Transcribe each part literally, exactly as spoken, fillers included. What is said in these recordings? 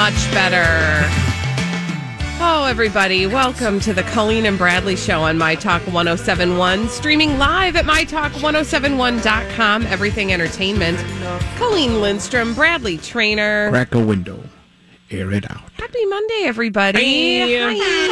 much better. Oh, everybody, welcome to the Colleen and Bradley Show on My Talk one oh seven point one, streaming live at my talk one oh seven one dot com, everything entertainment. Colleen Lindstrom, Bradley Trainer. Crack a window, air it out. Happy Monday, everybody. Hi.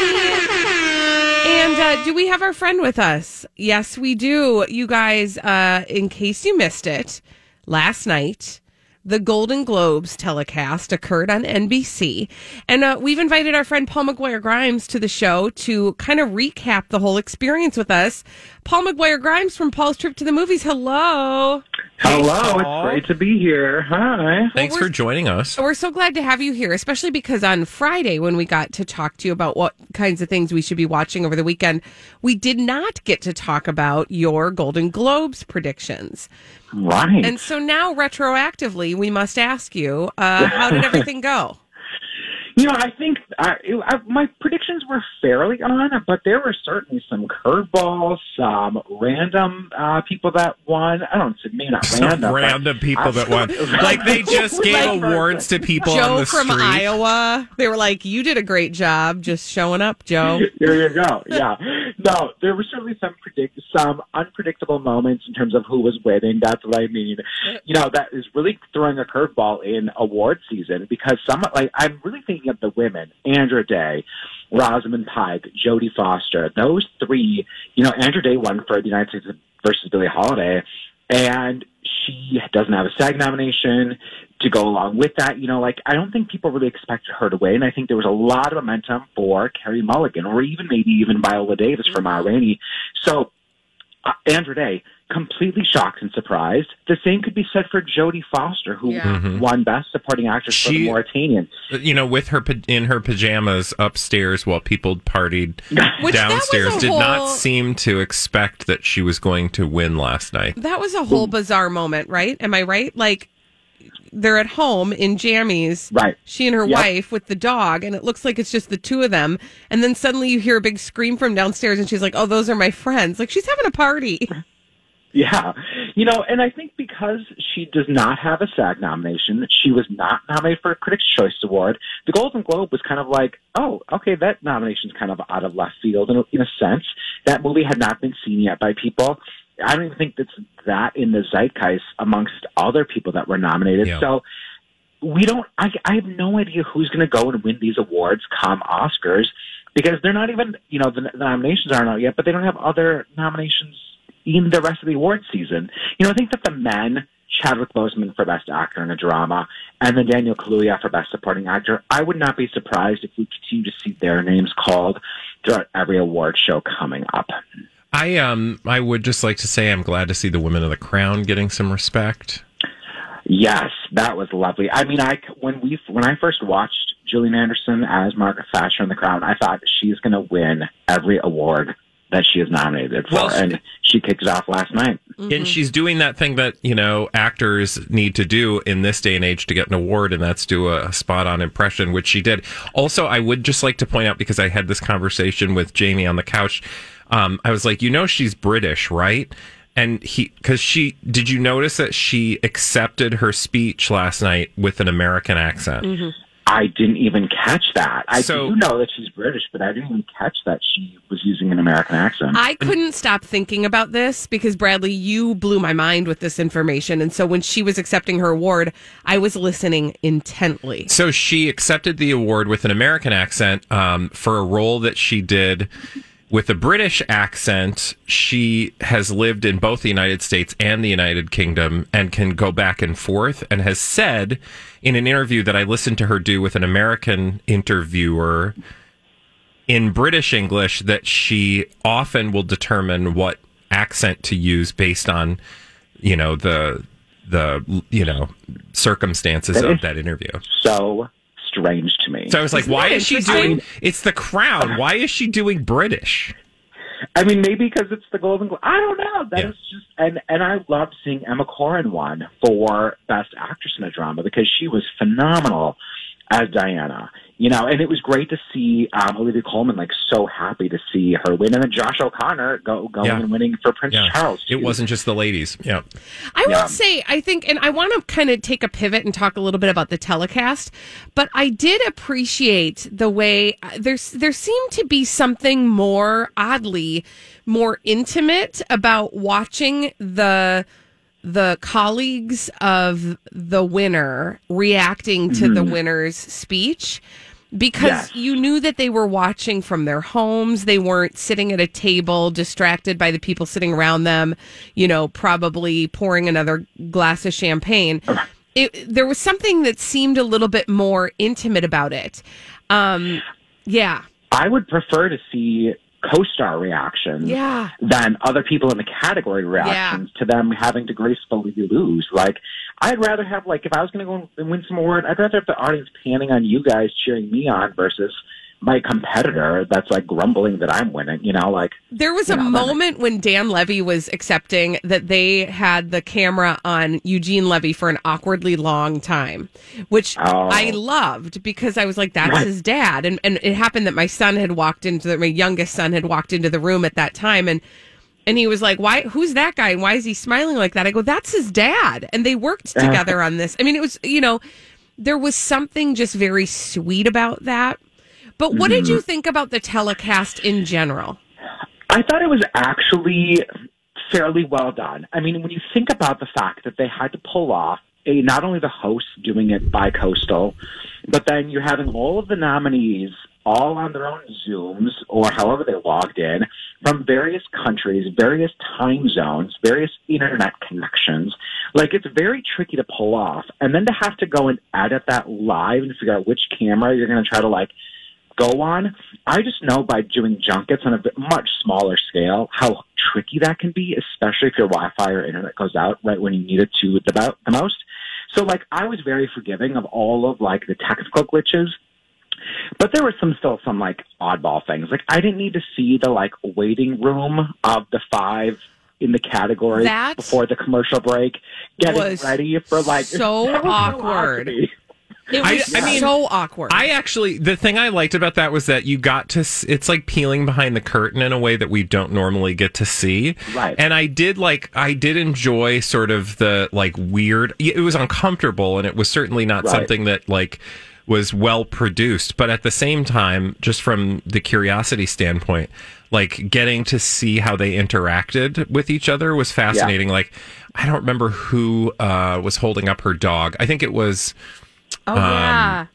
Hi. And uh, do we have our friend with us? Yes, we do. You guys, uh, in case you missed it, last night, the Golden Globes telecast occurred on N B C. And uh, we've invited our friend Paul McGuire-Grimes to the show to kind of recap the whole experience with us. Paul McGuire-Grimes from Paul's Trip to the Movies. Hello. Hello. It's great to be here. Hi. Thanks well, for joining us. We're so glad to have you here, especially because on Friday when we got to talk to you about what kinds of things we should be watching over the weekend, we did not get to talk about your Golden Globes predictions. Right. And so now, retroactively, we must ask you, uh, how did everything go? You know, I think uh, it, I, my predictions were fairly on, but there were certainly some curveballs, some random uh, people that won. I don't say maybe not some random. random people that won. Like they just gave like awards to people Joe on the from street. Iowa. They were like, "You did a great job, just showing up, Joe." There you go. Yeah. No, there were certainly some predict some unpredictable moments in terms of who was winning. That's what I mean. You know, that is really throwing a curveball in award season because some like I'm really thinking of the women: Andra Day, Rosamund Pike, Jodie Foster. Those three. You know, Andra Day won for the United States versus Billie Holiday, and she doesn't have a SAG nomination to go along with that. You know, like, I don't think people really expected her to win. I think there was a lot of momentum for Carey Mulligan or even maybe even Viola Davis for Ma Rainey. So, uh, Andra Day, completely shocked and surprised. The same could be said for Jodie Foster, who Yeah. mm-hmm. won Best Supporting Actress She, for The Mauritanian. You know, with her in her pajamas upstairs while people partied Which downstairs, did whole, not seem to expect that she was going to win last night. That was a whole bizarre moment, right? Am I right? Like, they're at home in jammies, right? She and her yep. wife with the dog, and it looks like it's just the two of them. And then suddenly you hear a big scream from downstairs, and she's like, "Oh, those are my friends!" Like she's having a party. Yeah. You know, and I think because she does not have a SAG nomination, she was not nominated for a Critics' Choice Award, the Golden Globe was kind of like, oh, okay, that nomination's kind of out of left field in a, in a sense. That movie had not been seen yet by people. I don't even think that's that in the zeitgeist amongst other people that were nominated. Yeah. So we don't, I, I have no idea who's going to go and win these awards come Oscars because they're not even, you know, the, the nominations aren't out yet, but they don't have other nominations in the rest of the award season. You know, I think that the men, Chadwick Boseman for Best Actor in a Drama, and then Daniel Kaluuya for Best Supporting Actor, I would not be surprised if we continue to see their names called throughout every award show coming up. I um I would just like to say I'm glad to see the women of the Crown getting some respect. Yes, that was lovely. I mean, I when we when I first watched Gillian Anderson as Margaret Thatcher in The Crown, I thought she's going to win every award that she is nominated for, well, she, and she kicked it off last night. Mm-hmm. And she's doing that thing that, you know, actors need to do in this day and age to get an award, and that's do a spot-on impression, which she did. Also, I would just like to point out, because I had this conversation with Jamie on the couch, um, I was like, you know, she's British, right? And he, because she, did you notice that she accepted her speech last night with an American accent? Mm-hmm. I didn't even catch that. I so, do know that she's British, but I didn't even catch that she was using an American accent. I couldn't stop thinking about this because, Bradley, you blew my mind with this information. And so when she was accepting her award, I was listening intently. So she accepted the award with an American accent um, for a role that she did with a British accent. She has lived in both the United States and the United Kingdom and can go back and forth, and has said in an interview that I listened to her do with an American interviewer in British English that she often will determine what accent to use based on, you know, the the you know circumstances that of that interview. So strange to me. So I was like, Isn't why that is she doing, it's the Crown, why is she doing British? I mean, maybe because it's the Golden Globe. I don't know. That yeah. is just, and, and I loved seeing Emma Corrin won for Best Actress in a Drama because she was phenomenal as Diana You know, and it was great to see um, Olivia Colman like so happy to see her win, and then Josh O'Connor go going Yeah. and winning for Prince Yeah. Charles. It too. wasn't just the ladies. Yeah. I Yeah. will say, I think, and I want to kind of take a pivot and talk a little bit about the telecast, but I did appreciate the way uh, there's there seemed to be something more oddly more intimate about watching the the colleagues of the winner reacting to the winner's speech. Because Yes. you knew that they were watching from their homes. They weren't sitting at a table distracted by the people sitting around them, you know, probably pouring another glass of champagne. It, there was something that seemed a little bit more intimate about it. Um, yeah. I would prefer to see co-star reactions Yeah. than other people in the category reactions to them having to gracefully lose. Like, I'd rather have, like, if I was going to go and win some award, I'd rather have the audience panning on you guys cheering me on versus my competitor that's, like, grumbling that I'm winning, you know, like. There was a you know, moment when Dan Levy was accepting that they had the camera on Eugene Levy for an awkwardly long time, which Oh. I loved because I was like, that's Right. his dad. And and it happened that my son had walked into the, my youngest son had walked into the room at that time. And and he was like, why, who's that guy? And why is he smiling like that? I go, that's his dad. And they worked together on this. I mean, it was, you know, there was something just very sweet about that. But what did you think about the telecast in general? I thought it was actually fairly well done. I mean, when you think about the fact that they had to pull off a, not only the host doing it bi-coastal, but then you're having all of the nominees all on their own Zooms or however they logged in from various countries, various time zones, various internet connections. Like, it's very tricky to pull off. And then to have to go and edit that live and figure out which camera you're going to try to, like, go on. I just know by doing junkets on a bit much smaller scale how tricky that can be, especially if your Wi-Fi or internet goes out right when you need it to the, bo- the most. So, like, I was very forgiving of all of, like, the technical glitches. But there were some still some, like, oddball things. Like, I didn't need to see the, like, waiting room of the five in the category That before the commercial break, getting was ready for, like... so that was awkward. odd to me. It was I- I mean, so awkward. I actually, the thing I liked about that was that you got to, s- it's like peeling behind the curtain in a way that we don't normally get to see. Right. And I did like, I did enjoy sort of the like weird, it was uncomfortable and it was certainly not Right. something that like was well produced. But at the same time, just from the curiosity standpoint, like getting to see how they interacted with each other was fascinating. Like, I don't remember who uh, was holding up her dog. I think it was. oh, yeah.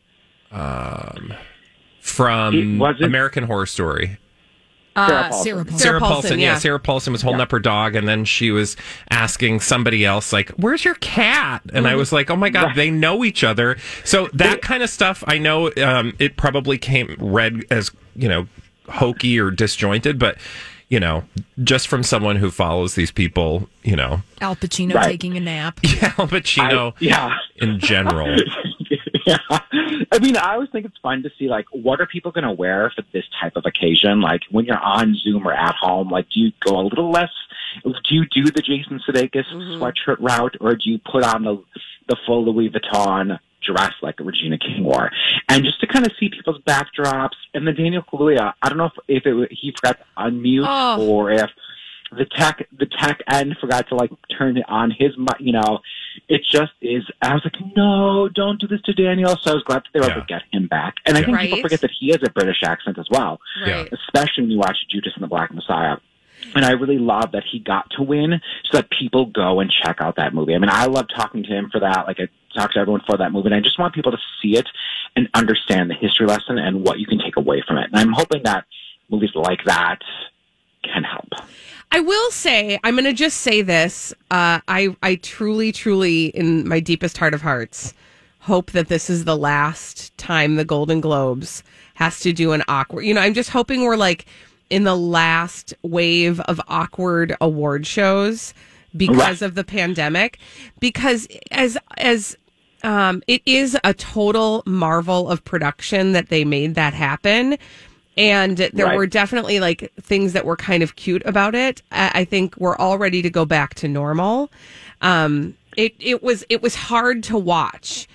From It- was it- American Horror Story. Sarah Uh, Paulson. Sarah Paulson. Sarah Paulson, Paulson, yeah. yeah. Sarah Paulson was holding up her dog, and then she was asking somebody else, like, "Where's your cat?" And I was like, "Oh my god, they know each other." So that kind of stuff, I know um, it probably came read as you know hokey or disjointed, but you know, just from someone who follows these people, you know, Al Pacino Right. taking a nap. yeah, Al Pacino, I- yeah. in general. Yeah. I mean, I always think it's fun to see, like, what are people going to wear for this type of occasion? Like, when you're on Zoom or at home, like, do you go a little less? Do you do the Jason Sudeikis sweatshirt route, or do you put on the the full Louis Vuitton dress like Regina King wore? And just to kind of see people's backdrops. And then Daniel Kaluuya, I don't know if, if it, he forgot to unmute Oh. or if the tech the tech end forgot to, like, turn it on his, mi- you know, it just is. I was like, no, don't do this to Daniel. So I was glad that they were able Yeah. to get him back. And I think Right. people forget that he has a British accent as well, Right. especially when you watch Judas and the Black Messiah. And I really love that he got to win so that people go and check out that movie. I mean, I love talking to him for that. Like, I talk to everyone for that movie. And I just want people to see it and understand the history lesson and what you can take away from it. And I'm hoping that movies like that can help. I will say, I'm going to just say this. Uh, I, I truly, truly, in my deepest heart of hearts, hope that this is the last time the Golden Globes has to do an awkward. You know, I'm just hoping we're like in the last wave of awkward award shows because Right. of the pandemic. Because as as um, it is a total marvel of production that they made that happen. And there Right. were definitely like things that were kind of cute about it. I, I think we're all ready to go back to normal. Um, it it was it was hard to watch,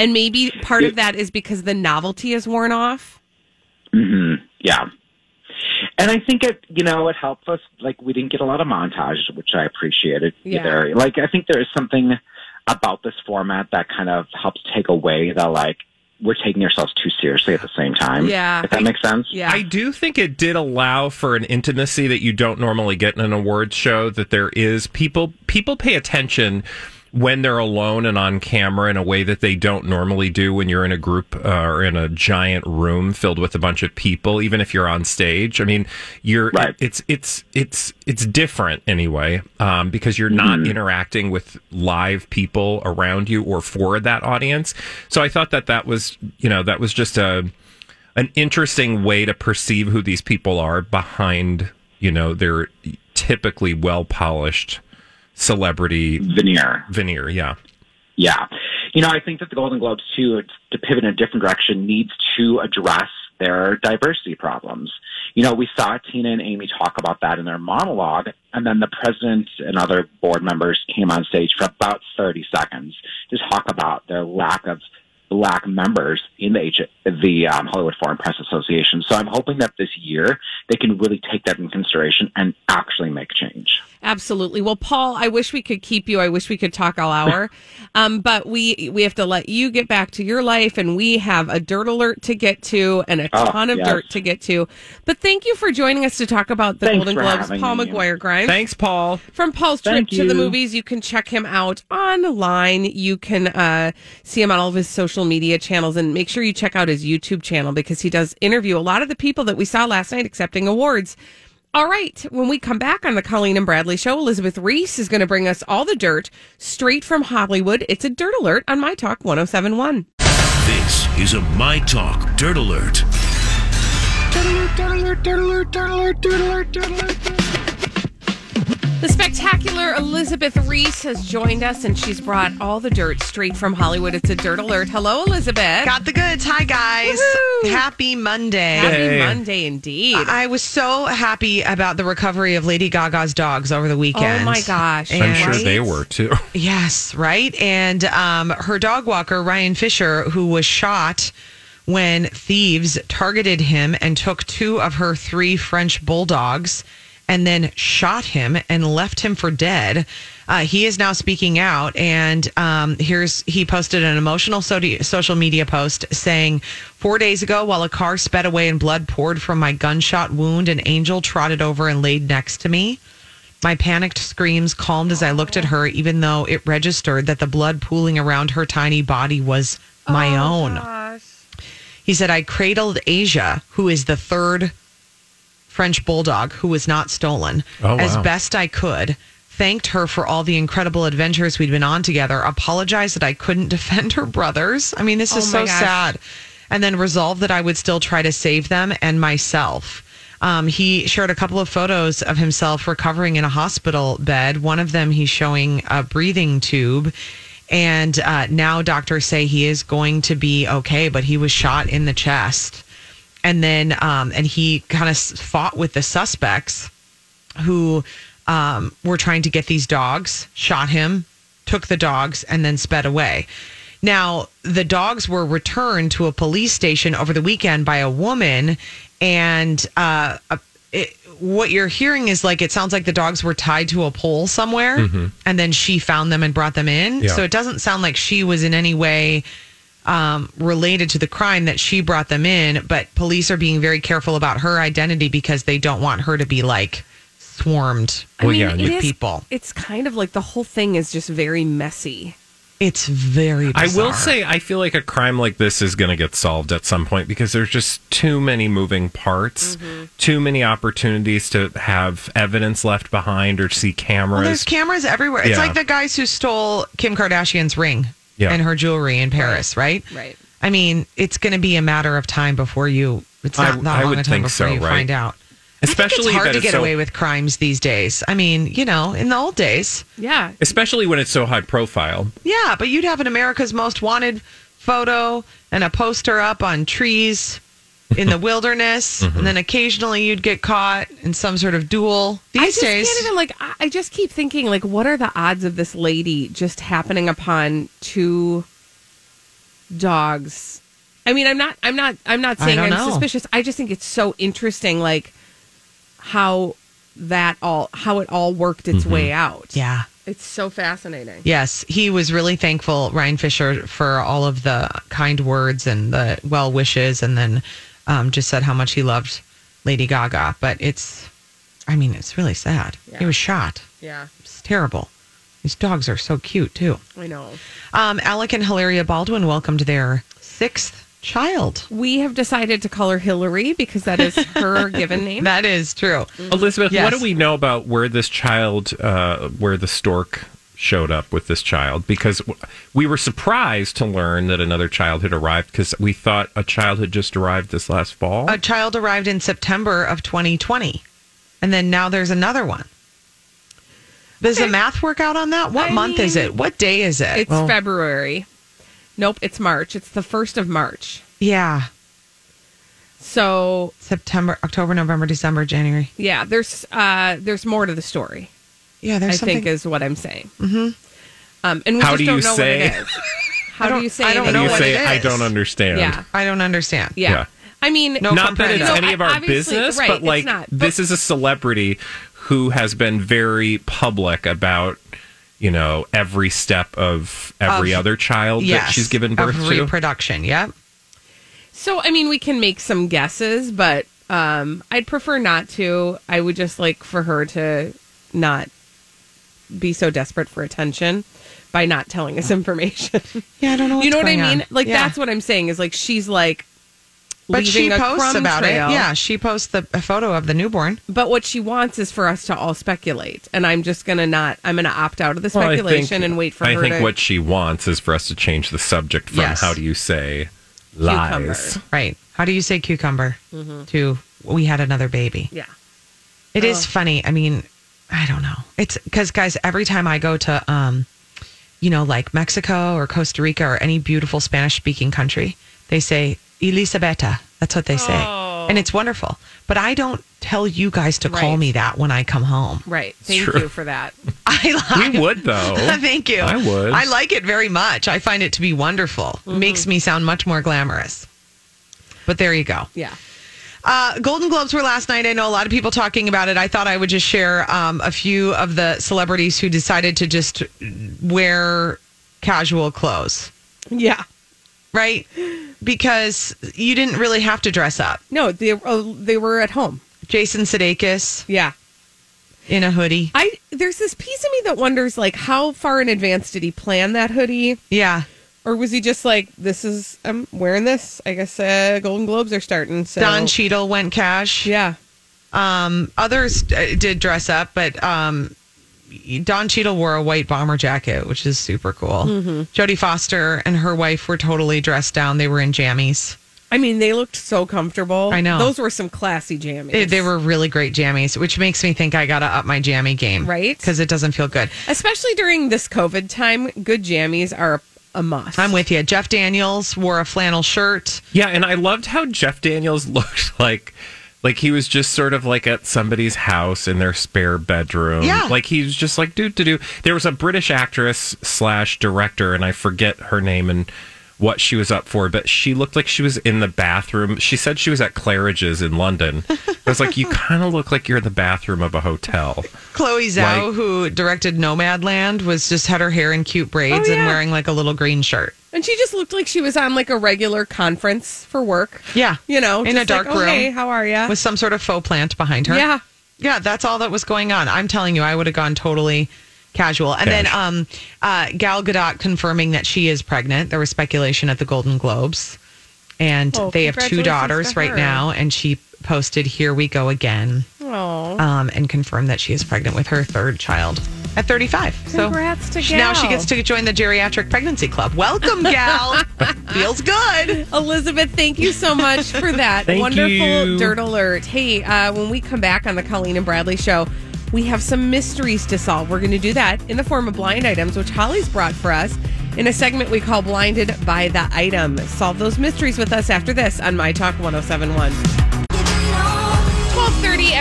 And maybe part of that is because the novelty is worn off. Mm-hmm. Yeah. And I think it, you know, it helped us. Like, we didn't get a lot of montage, which I appreciated Yeah. either. Like, I think there is something about this format that kind of helps take away the, like, we're taking ourselves too seriously at the same time. Yeah. If that makes sense. Yeah. I do think it did allow for an intimacy that you don't normally get in an awards show, that there is people, people pay attention when they're alone and on camera in a way that they don't normally do when you're in a group uh, or in a giant room filled with a bunch of people, even if you're on stage. I mean, you're Right. it's it's it's it's different anyway, um, because you're not Mm-hmm. interacting with live people around you or for that audience. So I thought that that was, you know, that was just a an interesting way to perceive who these people are behind, you know, their typically well polished celebrity Veneer. veneer. Yeah. Yeah. You know, I think that the Golden Globes, too, to pivot in a different direction, needs to address their diversity problems. You know, we saw Tina and Amy talk about that in their monologue, and then the president and other board members came on stage for about thirty seconds to talk about their lack of Black members in the H- the um, Hollywood Foreign Press Association. So I'm hoping that this year they can really take that in consideration and actually make change. Absolutely. Well, Paul, I wish we could keep you. I wish we could talk all hour. um, but we we have to let you get back to your life, and we have a dirt alert to get to and a Oh, ton of yes. dirt to get to. But thank you for joining us to talk about the Thanks Golden for Globes. having Paul me. McGuire Grimes. Thanks, Paul. From Paul's trip Thank to the you. movies, you can check him out online. You can uh, see him on all of his social media channels, and make sure you check out his YouTube channel because he does interview a lot of the people that we saw last night accepting awards. All right, when we come back on the Colleen and Bradley Show, Elizabeth Reese is going to bring us all the dirt straight from Hollywood. It's a Dirt Alert on My Talk one oh seven point one. This is a My Talk Dirt Alert. The spectacular Elizabeth Reese has joined us, and she's brought all the dirt straight from Hollywood. It's a Dirt Alert. Hello, Elizabeth. Got the goods. Hi, guys. Woohoo. Happy Monday. Happy Hey. Monday, indeed. I was so happy about the recovery of Lady Gaga's dogs over the weekend. Oh, my gosh. And- I'm sure Right? they were too. Yes, right? And um, her dog walker, Ryan Fisher, who was shot when thieves targeted him and took two of her three French bulldogs and then shot him and left him for dead. Uh, he is now speaking out, and um, here's he posted an emotional so- social media post saying, four days ago, while a car sped away and blood poured from my gunshot wound, an angel trotted over and laid next to me. My panicked screams calmed as I looked at her, even though it registered that the blood pooling around her tiny body was my own. Gosh. He said, I cradled Asia, who is the third French bulldog who was not stolen, Oh, as wow. best I could. Thanked her for all the incredible adventures we'd been on together. Apologized that I couldn't defend her brothers. I mean, this is Oh, my so gosh. sad. And then resolved that I would still try to save them and myself. Um, he shared a couple of photos of himself recovering in a hospital bed. One of them, he's showing a breathing tube. And uh, now doctors say he is going to be okay, but he was shot in the chest. And then, um, and he kind of fought with the suspects who um, were trying to get these dogs, shot him, took the dogs, and then sped away. Now, the dogs were returned to a police station over the weekend by a woman, and uh, it, what you're hearing is like, it sounds like the dogs were tied to a pole somewhere, and then she found them and brought them in. Yeah. So it doesn't sound like she was in any way um, related to the crime that she brought them in, but police are being very careful about her identity because they don't want her to be like swarmed I Well, mean, yeah, it with is- people. It's kind of like the whole thing is just very messy. It's very I bizarre. will say, I feel like a crime like this is going to get solved at some point because there's just too many moving parts, too many opportunities to have evidence left behind or see cameras. Well, there's cameras everywhere. It's Yeah. like the guys who stole Kim Kardashian's ring Yeah. and her jewelry in Paris, right? Right. I mean, it's going to be a matter of time before you. It's I- not that I long would a time think before so, you right? find out. I think Especially it's hard that to it's get so- away with crimes these days. I mean, you know, in the old days, Yeah. Especially when it's so high profile. yeah, but you'd have an America's Most Wanted photo and a poster up on trees in the wilderness, Mm-hmm. and then occasionally you'd get caught in some sort of duel. These I just days, can't even like. I- I just keep thinking like, what are the odds of this lady just happening upon two dogs. I mean, I'm not, I'm not, I'm not saying I I'm don't know. suspicious. I just think it's so interesting, like how that all, how it all worked its way out. Yeah. It's so fascinating. Yes, he was really thankful, Ryan Fisher, for all of the kind words and the well wishes, and then um, just said how much he loved Lady Gaga. But it's, I mean, it's really sad. Yeah. He was shot. Yeah, It's terrible. These dogs are so cute, too. I know. Um, Alec and Hilaria Baldwin welcomed their sixth child. We have decided to call her Hillary because that is her given name. That is true. Elizabeth, Yes. what do we know about where this child, uh, where the stork showed up with this child? Because w- we were surprised to learn that another child had arrived because we thought a child had just arrived this last fall. A child arrived in September of twenty twenty, and then now there's another one. Does the math work out on that? What I month is mean, it? What day is it? It's February. Nope, it's March. It's the first of March. Yeah. So September, October, November, December, January. yeah, there's uh, there's more to the story. Yeah, there's I something. think is what I'm saying. Mm-hmm. Um, and we How just do don't you know say- what it is. How I do don't- you say? I don't it How do know you is? what say, it I is. don't understand? Yeah, I don't understand. yeah. Yeah. I mean, No Not that it's comprendo. any of our Obviously, business, right, but it's like not. this is a celebrity who has been very public about, you know, every step of every Of- other child Yes, that she's given birth of to. reproduction. Yep. So, I mean, we can make some guesses, but um, I'd prefer not to. I would just like for her to not be so desperate for attention by not telling us information. Yeah, I don't know. What's you know what I going mean? on. Like, Yeah. that's what I'm saying is like, she's like, But she leaving a posts crumb about trail. it. Yeah, she posts the a photo of the newborn. But what she wants is for us to all speculate. And I'm just going to not, I'm going to opt out of the Well, I speculation think- and wait for I her think to. what she wants is for us to change the subject from Yes. how do you say Cucumber. lies. Right. How do you say cucumber to we had another baby? Yeah. It is Oh. funny. I mean, I don't know. It's because, guys, every time I go to, um, you know, like Mexico or Costa Rica or any beautiful Spanish speaking country, they say Elisabetta. That's what they say. Oh. And it's wonderful. But I don't tell you guys to call Right. me that when I come home. Right. Thank true. you for that. I We would, though. Thank you. I would. I like it very much. I find it to be wonderful. Mm-hmm. Makes me sound much more glamorous. But there you go. Yeah. Uh, Golden Globes were last night. I know a lot of people talking about it. I thought I would just share um, a few of the celebrities who decided to just wear casual clothes, Yeah. right? Because you didn't really have to dress up. No, they, uh, they were at home. Jason Sudeikis Yeah. in a hoodie. I there's this piece of me that wonders like how far in advance did he plan that hoodie, Yeah. or was he just like, this is I'm wearing this, I guess uh, Golden Globes are starting, so Don Cheadle went cash. yeah. Um, others uh, did dress up, but um, Don Cheadle wore a white bomber jacket, which is super cool. Mm-hmm. Jodie Foster and her wife were totally dressed down. They were in jammies. I mean, they looked so comfortable. I know. those were some classy jammies. They, they were really great jammies, which makes me think I got to up my jammy game. Right? Because it doesn't feel good. especially during this COVID time. Good jammies are a must. I'm with you. Jeff Daniels wore a flannel shirt. Yeah, and I loved how Jeff Daniels looked like like he was just sort of like at somebody's house in their spare bedroom. Yeah. Like he was just like, do to do. There was a British actress slash director, and I forget her name and what she was up for, but she looked like she was in the bathroom. She said she was at Claridge's in London. I was like, you kind of look like you're in the bathroom of a hotel. Chloe Zhao, Like- who directed Nomadland, was just had her hair in cute braids Oh, and yeah. wearing like a little green shirt. And she just looked like she was on like a regular conference for work. Yeah. You know, In just a dark like, oh, room. Hey, how are you? With some sort of faux plant behind her. Yeah. Yeah, that's all that was going on. I'm telling you, I would have gone totally casual. And then Cash. um, uh, Gal Gadot confirming that she is pregnant. There was speculation at the Golden Globes. And Oh, they have two congratulations daughters to right her. now. And she posted, "Here we go again," Oh, um, and confirmed that she is pregnant with her third child at thirty-five. Congrats so to she- now she Gal. gets to join the geriatric pregnancy club. Welcome, Gal. Feels good. Elizabeth, thank you so much for that Thank wonderful you. dirt alert. Hey, uh, when we come back on the Colleen and Bradley show, we have some mysteries to solve. We're going to do that in the form of blind items, which Holly's brought for us in a segment we call Blinded by the Item. Solve those mysteries with us after this on My Talk ten seventy-one. twelve thirty every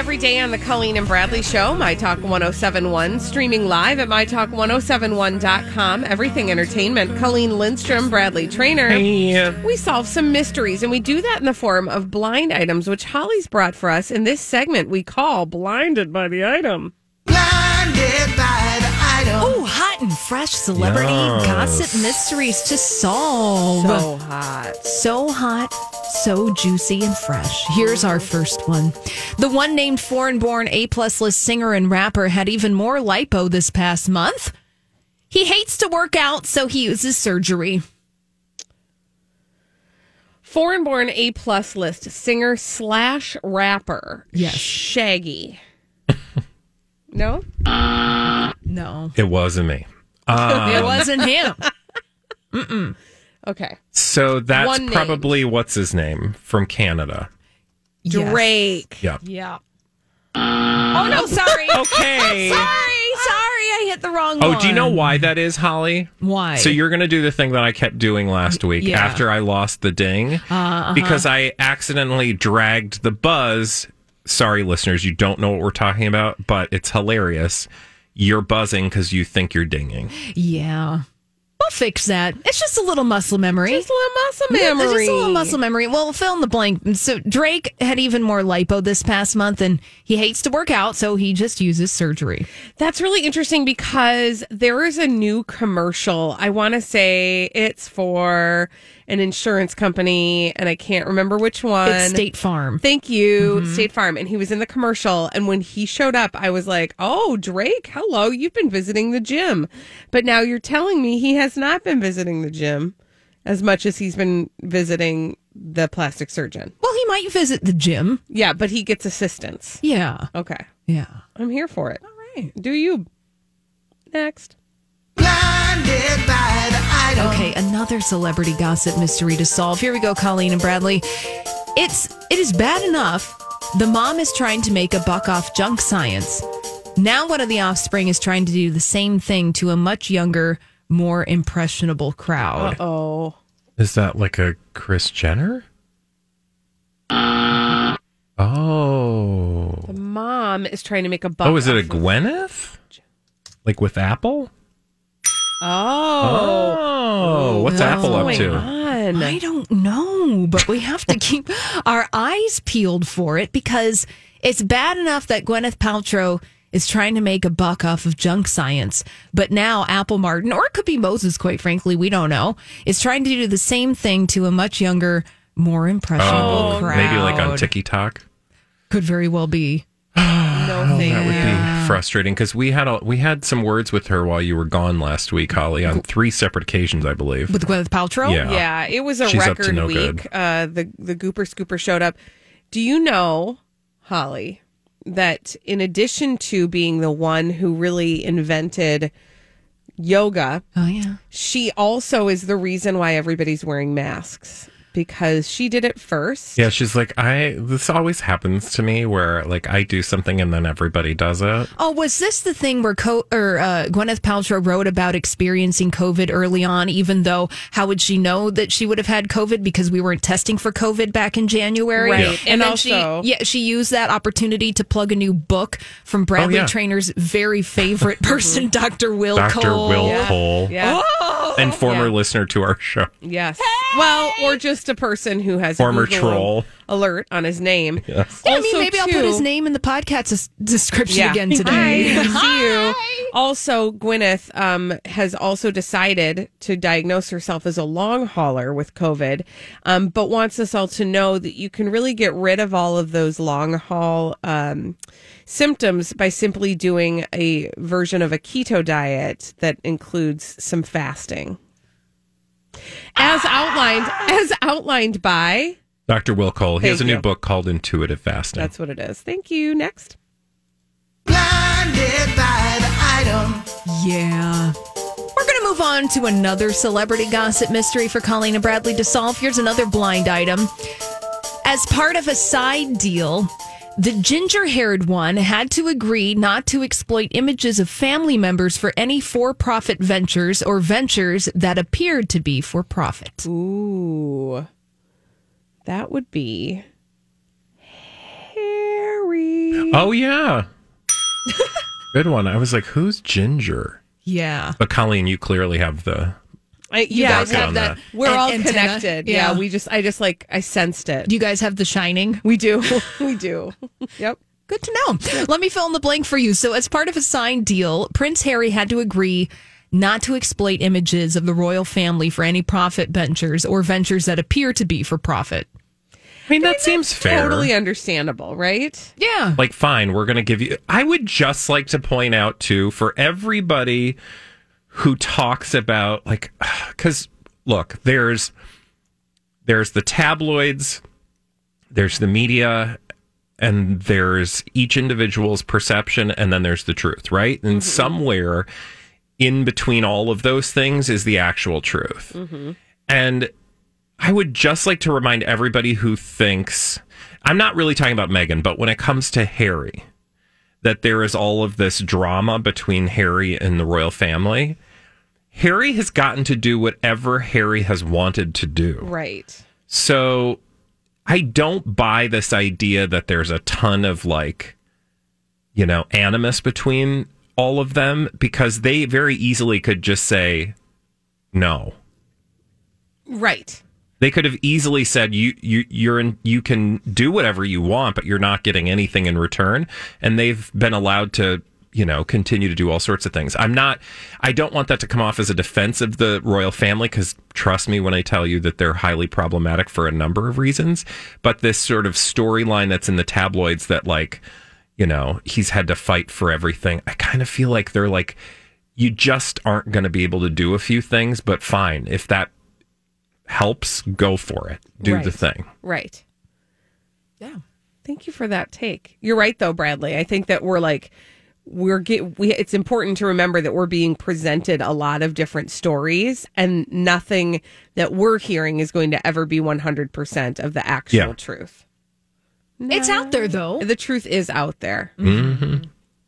every day on the Colleen and Bradley Show, My Talk one oh seven point one, streaming live at my talk one oh seven one dot com. Everything Entertainment. Colleen Lindstrom, Bradley Trainer. Hey. We solve some mysteries, and we do that in the form of blind items, which Holly's brought for us in this segment we call Blinded by the Item. Blinded by the item. Oh, hot and fresh celebrity Yes. gossip mysteries to solve. So hot. So hot, so juicy and fresh. Here's our first one. The one named foreign-born A-plus list singer and rapper had even more lipo this past month. He hates to work out, so he uses surgery. Foreign-born A-plus list singer slash rapper. Yes. Shaggy. No? No, It wasn't me. Um, it wasn't him. Okay. so that's One name. probably what's his name from Canada. Yes. Drake. Yeah. Yeah. Oh, no, sorry. Okay. Sorry, sorry. I hit the wrong one. Oh, do you know why that is, Holly? Why? So you're going to do the thing that I kept doing last week Yeah. after I lost the ding Uh, uh-huh. because I accidentally dragged the buzz. Sorry, listeners, you don't know what we're talking about, but it's hilarious. You're buzzing because you think you're dinging. Yeah. We'll fix that. It's just a little muscle memory. Just a little muscle Yeah, memory. Just a little muscle memory. Well, fill in the blank. So Drake had even more lipo this past month, and he hates to work out, so he just uses surgery. That's really interesting because there is a new commercial. I want to say it's for an insurance company, and I can't remember which one. It's State Farm. Thank you, State Farm. And he was in the commercial. And when he showed up, I was like, oh, Drake, hello, you've been visiting the gym. But now you're telling me he has not been visiting the gym as much as he's been visiting the plastic surgeon. Well, he might visit the gym. Yeah, but he gets assistance. Yeah. Okay. Yeah. I'm here for it. All right. Do you. Next. Blinded by the item. Okay, another celebrity gossip mystery to solve. Here we go, Colleen and Bradley. It's it is bad enough the mom is trying to make a buck off junk science. Now one of the offspring is trying to do the same thing to a much younger, more impressionable crowd. Oh. Is that like a Kris Jenner? Oh. The mom is trying to make a buck. Oh, is it a off of- Gwyneth? Like with Apple? Oh. Oh. What's No. Apple up What's to? going on? I don't know, but we have to keep our eyes peeled for it because it's bad enough that Gwyneth Paltrow is trying to make a buck off of junk science, but now Apple Martin, or it could be Moses, quite frankly, we don't know, is trying to do the same thing to a much younger, more impressionable Oh, crowd. maybe like on TikTok. Could very well be. No thank That would you. be frustrating because we had a, we had some words with her while you were gone last week, Holly, on three separate occasions, I believe. With Gwyneth Paltrow? Yeah. Yeah, it was a She's up to record no week. good. Uh, the the Gooper Scooper showed up. Do you know, Holly, that in addition to being the one who really invented yoga, Oh, yeah. she also is the reason why everybody's wearing masks because she did it first. Yeah, she's like, I, this always happens to me where like I do something and then everybody does it. Oh, was this the thing where Co- or uh, Gwyneth Paltrow wrote about experiencing COVID early on, even though how would she know that she would have had COVID because we weren't testing for COVID back in January? Right. Yeah. And, And then also- she, yeah, she used that opportunity to plug a new book from Bradley Oh, yeah. Trainer's very favorite person, Doctor Will Doctor Cole. Will Yeah. Cole. Yeah. Oh! And former Yeah. listener to our show. Yes. Well, or just a person who has Former a Google troll. alert on his name. Yes. Yeah, I mean, Also, maybe I'll put too- his name in the podcast des- description Yeah. again today. Hi, see you. Also, Gwyneth um, has also decided to diagnose herself as a long hauler with COVID, um, but wants us all to know that you can really get rid of all of those long haul um, symptoms by simply doing a version of a keto diet that includes some fasting. As outlined, as outlined by, Doctor Will Cole. He Thank has a new you. book called Intuitive Fasting. that's what it is. Thank you. Next. Blinded by the item. Yeah. We're going to move on to another celebrity gossip mystery for Colleen and Bradley to solve. Here's another blind item. As part of a side deal, the ginger-haired one had to agree not to exploit images of family members for any for-profit ventures or ventures that appeared to be for profit. Ooh, that would be Harry. Oh, yeah. Good one. I was like, who's Ginger? Yeah. But Colleen, you clearly have the... I, you Yeah, guys Mark have on that. that. We're An- all antenna. connected. Yeah. Yeah. we just, I just like, I sensed it. Do you guys have The Shining? we do. we do. Yep. Good to know. Let me fill in the blank for you. So, as part of a signed deal, Prince Harry had to agree not to exploit images of the royal family for any profit ventures or ventures that appear to be for profit. I mean, that seems fair. Totally understandable, right? Yeah. Like, fine, we're going to give you... I would just like to point out, too, for everybody who talks about, like... Because, look, there's there's the tabloids, there's the media, and there's each individual's perception, and then there's the truth, right? And somewhere in between all of those things is the actual truth. And I would just like to remind everybody who thinks, I'm not really talking about Meghan, but when it comes to Harry, that there is all of this drama between Harry and the royal family. Harry has gotten to do whatever Harry has wanted to do. Right. So I don't buy this idea that there's a ton of, like, you know, animus between all of them, because they very easily could just say no. Right. They could have easily said, you you you're in, you can do whatever you want, but you're not getting anything in return. And they've been allowed to, you know, continue to do all sorts of things. I'm not, I don't want that to come off as a defense of the royal family, because trust me when I tell you that they're highly problematic for a number of reasons. But this sort of storyline that's in the tabloids that, like, you know, he's had to fight for everything. I kind of feel like they're like, you just aren't going to be able to do a few things, but fine. If that helps, go for it. Do Right. the thing. Right. Yeah. Thank you for that take. You're right, though, Bradley. I think that we're like, we're get, we. It's important to remember that we're being presented a lot of different stories, and nothing that we're hearing is going to ever be one hundred percent of the actual Yeah. truth. It's out there, though. The truth is out there. Blinded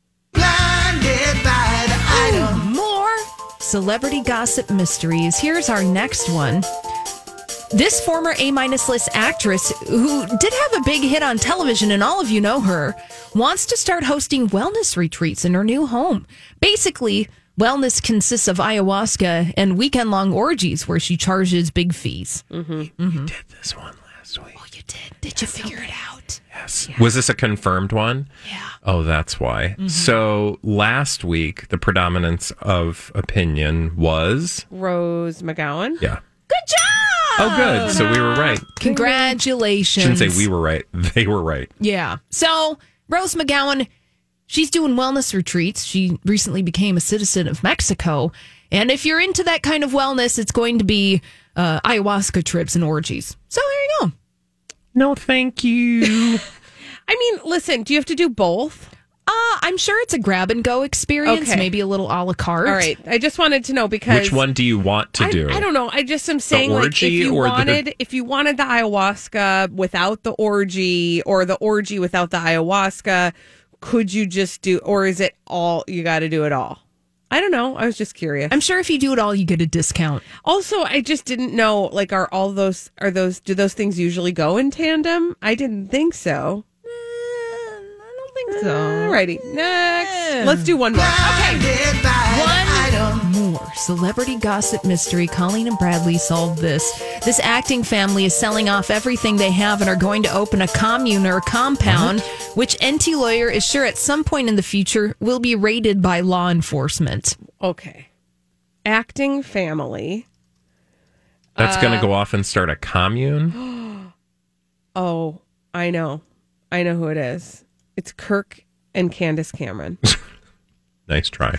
by the item. More celebrity gossip mysteries. Here's our next one. This former A-minus list actress, who did have a big hit on television, and all of you know her, wants to start hosting wellness retreats in her new home. Basically, wellness consists of ayahuasca and weekend-long orgies where she charges big fees. Mm-hmm. We did this one last week. Oh, you did? Did you figure it out? Yes. Was this a confirmed one? Yeah. Oh, that's why. Mm-hmm. So last week, the predominance of opinion was, Rose McGowan. yeah. Good job! Oh, good. So we were right. Congratulations. Shouldn't say we were right. They were right. Yeah. So, Rose McGowan, she's doing wellness retreats. She recently became a citizen of Mexico. And if you're into that kind of wellness, it's going to be uh, ayahuasca trips and orgies. So, there you go. No, thank you. I mean, listen, do you have to do both? Uh, I'm sure it's a grab and go experience, Okay. maybe a little a la carte. All right. I just wanted to know because Which one do you want to I, do? I don't know. I just am saying, like, if orgy you or the- wanted, if you wanted the ayahuasca without the orgy, or the orgy without the ayahuasca, could you just do, or is it all you got to do it all? I don't know. I was just curious. I'm sure if you do it all, you get a discount. Also, I just didn't know. Like, are all those are those do those things usually go in tandem? I didn't think so. I don't think so. Alrighty, next. Let's do one more. Okay. Blinded by the item. One more celebrity gossip mystery. Colleen and Bradley solved this. This acting family is selling off everything they have and are going to open a commune or compound, which N T Lawyer is sure at some point in the future will be raided by law enforcement. Okay. Acting family. That's going to go off and start a commune? Oh, I know. I know who it is. It's Kirk and Candace Cameron. Nice try.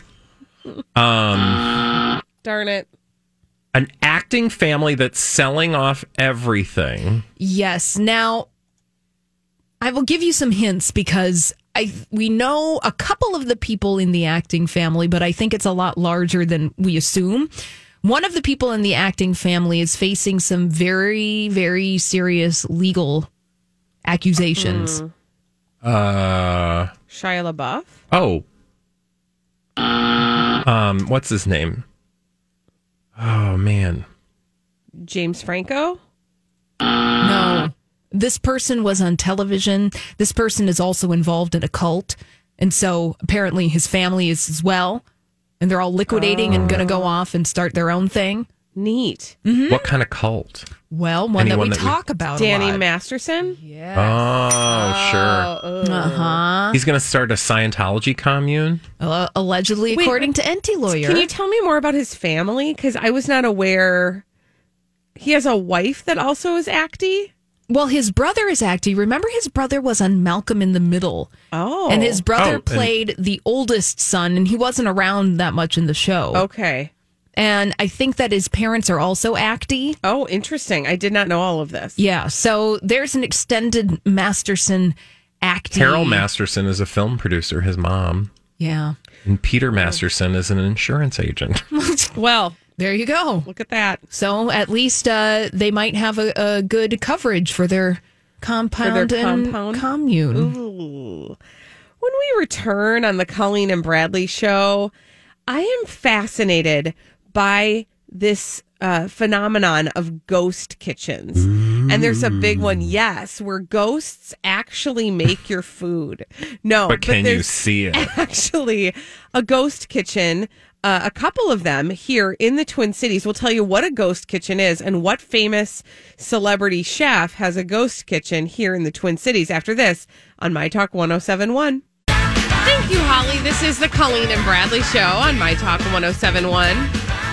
Um, Darn it. an acting family that's selling off everything. Yes. Now, I will give you some hints because I we know a couple of the people in the acting family, but I think it's a lot larger than we assume. One of the people in the acting family is facing some very, very serious legal accusations. Mm. Uh, Shia LaBeouf? oh. Um, what's his name? Oh, man. James Franco? No. this person was on television. This person is also involved in a cult. And so apparently his family is as well. And they're all liquidating Oh. and going to go off and start their own thing. Neat. Mm-hmm. What kind of cult? Well, one Anyone that we that we- talk about Danny a lot. Masterson? Yeah. Oh, sure. Uh-huh. He's going to start a Scientology commune. Uh, allegedly, Wait, according to N T Lawyer. Can you tell me more about his family? Because I was not aware. He has a wife that also is acty? Well, his brother is acting. Remember, his brother was on Malcolm in the Middle. Oh. And his brother Oh, and- played the oldest son, and he wasn't around that much in the show. Okay. And I think that his parents are also acty. Oh, interesting. I did not know all of this. Yeah, so there's an extended Masterson acting. Carol Masterson is a film producer, his mom. Yeah. And Peter Masterson is an insurance agent. Well, There you go. look at that. So at least uh, they might have a, a good coverage for their compound For their and compound? commune. Ooh. When we return on the Colleen and Bradley show, I am fascinated by this uh, phenomenon of ghost kitchens. And there's a big one, yes, where ghosts actually make your food. No, But can you there's see it? actually a ghost kitchen. Uh, a couple of them here in the Twin Cities will tell you what a ghost kitchen is and what famous celebrity chef has a ghost kitchen here in the Twin Cities after this on My Talk one oh seven point one. Thank you, Holly. This is the Colleen and Bradley Show on My Talk one oh seven point one.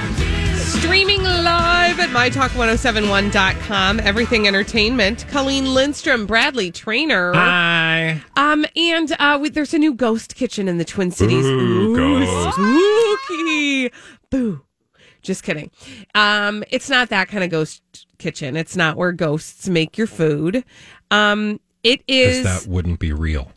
Streaming live at my talk one oh seven one dot com. Everything Entertainment. Colleen Lindstrom, Bradley Trainer. Hi. Um, and uh, we, there's a new ghost kitchen in the Twin Cities. Ooh, ghost. Spooky. Boo. Just kidding. Um, it's not that kind of ghost kitchen. It's not where ghosts make your food. Um, it is. Because that wouldn't be real.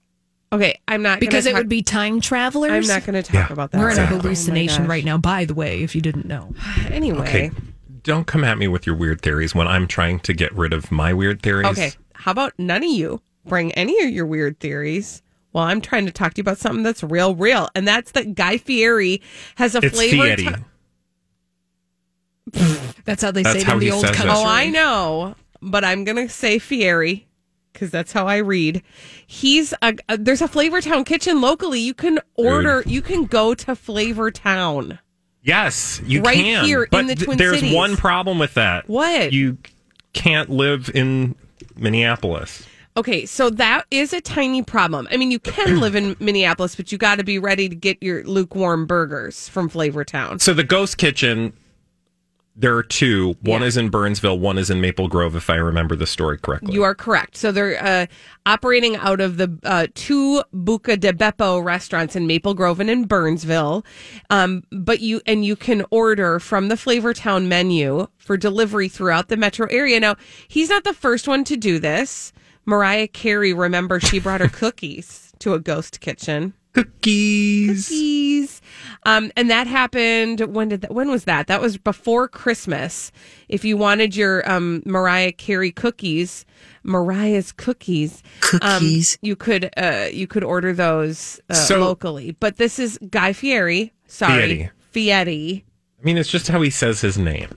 Okay, I'm not Because gonna it talk, would be time travelers. I'm not going to talk Yeah. about that. We're in Exactly. a hallucination Oh my right now, by the way, if you didn't know. gosh. Anyway. Okay. Don't come at me with your weird theories when I'm trying to get rid of my weird theories. Okay, how about none of you bring any of your weird theories while I'm trying to talk to you about something that's real, real, and that's that Guy Fieri has a It's flavor. Fieri. That's how they That's say it how in the he old says it. country. Oh, I know, but I'm gonna say Fieri because that's how I read. He's a, a there's a Flavortown kitchen locally. You can order. You can go to Flavortown. Yes, you Right can. here in but the th- Twin there's Cities. one problem with that. What? You can't live in Minneapolis. Okay, so that is a tiny problem. I mean, you can live in Minneapolis, but you got to be ready to get your lukewarm burgers from Flavortown. So the Ghost Kitchen, there are two. One Yeah. is in Burnsville, one is in Maple Grove, if I remember the story correctly. You are correct. So they're uh, operating out of the uh, two Buca de Beppo restaurants in Maple Grove and in Burnsville. Um, but you and you can order from the Flavortown menu for delivery throughout the metro area. Now, he's not the first one to do this. Mariah Carey, remember, she brought her cookies to a ghost kitchen. Cookies. Cookies. Um, and that happened. When did that? When was that? That was before Christmas. If you wanted your um, Mariah Carey cookies, Mariah's cookies, Cookies. um, you could uh, you could order those uh, So- locally. But this is Guy Fieri. Sorry, Fieri. Fieri. I mean, it's just how he says his name.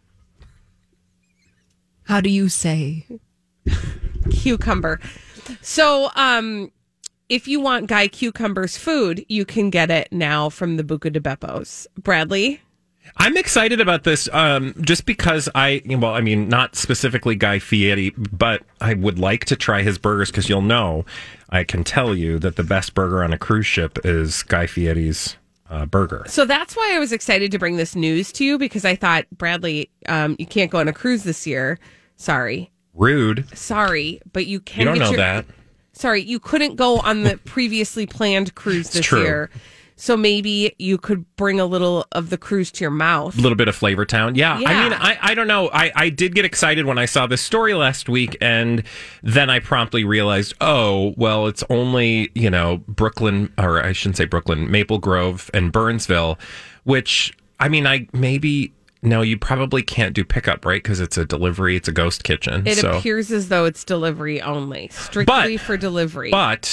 How do you say? Cucumber. So, um, if you want Guy Cucumber's food, you can get it now from the Buca de Beppos. Bradley? I'm excited about this um, just because I, well, I mean, not specifically Guy Fieri, but I would like to try his burgers because you'll know, I can tell you that the best burger on a cruise ship is Guy Fieri's uh, burger. So that's why I was excited to bring this news to you because I thought, Bradley, um, you can't go on a cruise this year. Sorry. Rude. Sorry, but you can You don't get know your, that. Sorry, you couldn't go on the previously planned cruise this true. year. So maybe you could bring a little of the cruise to your mouth. A little bit of Flavor Town. Yeah. Yeah. I mean, I, I don't know. I, I did get excited when I saw this story last week, and then I promptly realized, oh, well, it's only, you know, Brooklyn, or I shouldn't say Brooklyn, Maple Grove and Burnsville, which, I mean, I maybe, no, you probably can't do pickup, right? Because it's a delivery, it's a ghost kitchen. It so. appears as though it's delivery only, strictly But- for delivery. But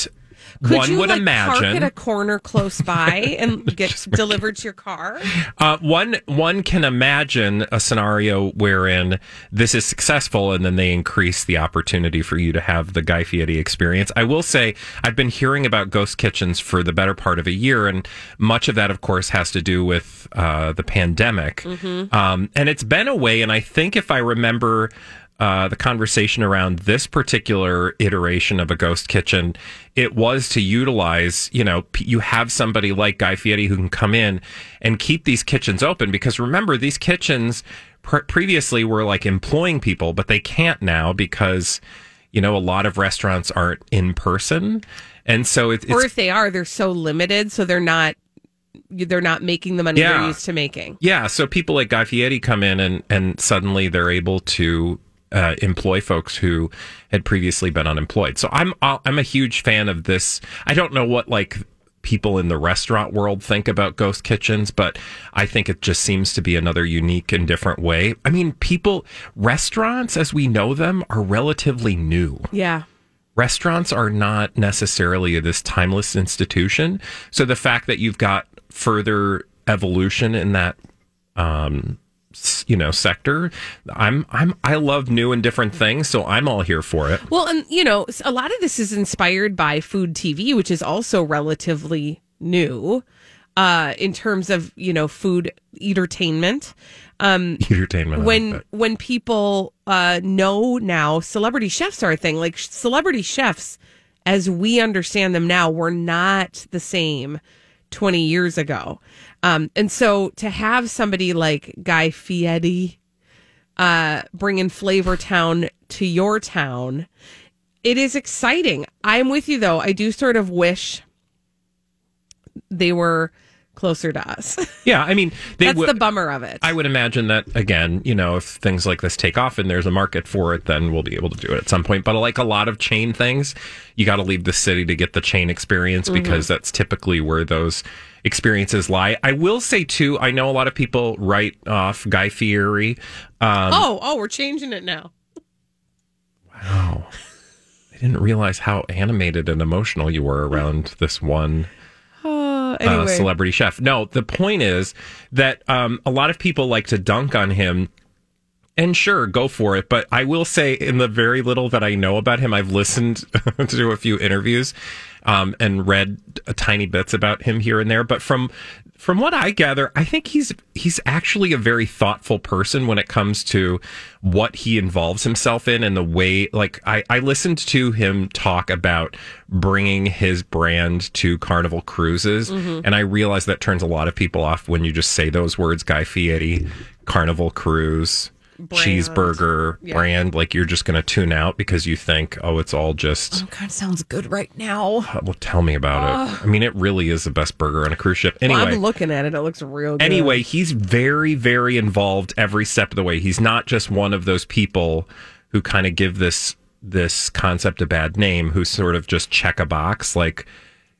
Could one you would like imagine park at a corner close by and get delivered to your car? Uh, one one can imagine a scenario wherein this is successful, and then they increase the opportunity for you to have the Guy Fieri experience. I will say I've been hearing about ghost kitchens for the better part of a year, and much of that, of course, has to do with uh, the pandemic. Mm-hmm. Um, and it's been a way, and I think if I remember. Uh, the conversation around this particular iteration of a ghost kitchen, it was to utilize, you know, p- you have somebody like Guy Fieri who can come in and keep these kitchens open, because remember, these kitchens pre- previously were like employing people, but they can't now because, you know, a lot of restaurants aren't in person. And so it, it's, Or if they are, they're so limited, so they're not they're not making the money Yeah. they're used to making. yeah, so people like Guy Fieri come in and, and suddenly they're able to Uh, employ folks who had previously been unemployed. So I'm I'm a huge fan of this. I don't know what like people in the restaurant world think about ghost kitchens, but I think it just seems to be another unique and different way. I mean, people restaurants as we know them are relatively new. Yeah. Restaurants are not necessarily this timeless institution. So the fact that you've got further evolution in that um you know sector, i'm i'm I love new and different things, so I'm all here for it. Well, and you know, a lot of this is inspired by food T V, which is also relatively new uh in terms of, you know, food entertainment. Um Entertainment. when when people uh know now celebrity chefs are a thing. Like celebrity chefs as we understand them now were not the same twenty years ago. Um, and so to have somebody like Guy Fieri uh, bringing Flavor Town to your town, it is exciting. I'm with you, though. I do sort of wish they were closer to us. Yeah, I mean, they That's would- the bummer of it. I would imagine that, again, you know, if things like this take off and there's a market for it, then we'll be able to do it at some point. But like a lot of chain things, you got to leave the city to get the chain experience, because Mm-hmm. that's typically where those experiences lie. I will say, too, I know a lot of people write off Guy Fieri. Um, oh, oh, we're changing it now. Wow. I didn't realize how animated and emotional you were around this one Uh, anyway. uh, celebrity chef. No, the point is that um, a lot of people like to dunk on him. And sure, go for it. But I will say, in the very little that I know about him, I've listened to a few interviews um, and read a tiny bits about him here and there. But from from what I gather, I think he's he's actually a very thoughtful person when it comes to what he involves himself in, and the way. Like I, I listened to him talk about bringing his brand to Carnival Cruises, Mm-hmm. and I realized that turns a lot of people off when you just say those words: Guy Fieri, Carnival Cruise. Brand. Cheeseburger Yeah. brand, like you're just going to tune out because you think, oh, it's all just. Oh, God, sounds good right now. Well, tell me about it. I mean, it really is the best burger on a cruise ship. Anyway, Well, I'm looking at it. It looks real good. anyway, he's very, very involved every step of the way. He's not just one of those people who kind of give this this concept a bad name, who sort of just check a box. Like,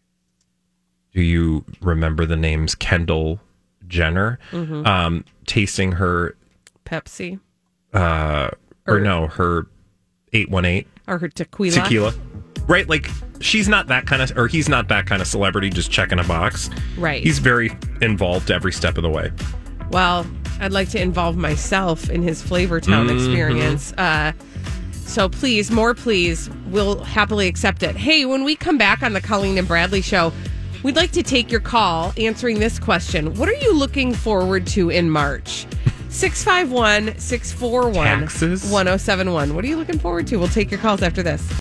do you remember the names Kendall Jenner? Mm-hmm. Um, tasting her. Pepsi. Uh, or, Or- no, her eight one eight Or her tequila. tequila. Right? Like, she's not that kind of, or he's not that kind of celebrity just checking a box. Right. He's very involved every step of the way. Well, I'd like to involve myself in his Flavor Town Mm-hmm. experience. Uh, so please, more please, we'll happily accept it. Hey, when we come back on the Colleen and Bradley show, we'd like to take your call answering this question. What are you looking forward to in March? six five one, six four one, Taxes? one oh seven one. What are you looking forward to? We'll take your calls after this.